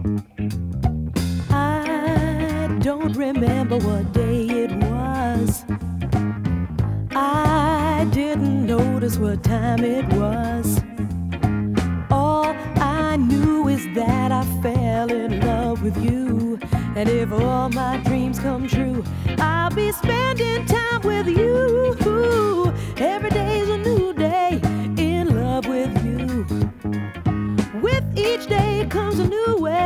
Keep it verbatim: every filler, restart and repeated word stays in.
I don't remember what day it was. I didn't notice what time it was. All I knew is that I fell in love with you. And if all my dreams come true, I'll be spending time with you.